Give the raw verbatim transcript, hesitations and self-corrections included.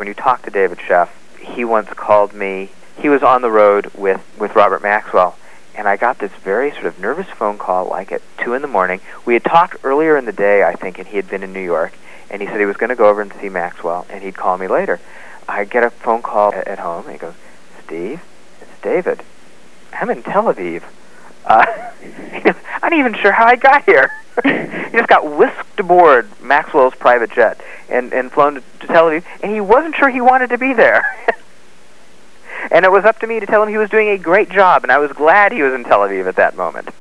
When you talk to David Sheff, he once called me. He was on the road with, with Robert Maxwell, and I got this very sort of nervous phone call like at two in the morning. We had talked earlier in the day, I think, and he had been in New York, and he said he was going to go over and see Maxwell, and he'd call me later. I get a phone call at, at home, and he goes, "Steve, it's David. I'm in Tel Aviv." Uh, I'm not even sure how I got here. He just got whisked aboard Maxwell's private jet and, and flown to, to Tel Aviv, and he wasn't sure he wanted to be there. And it was up to me to tell him he was doing a great job, and I was glad he was in Tel Aviv at that moment.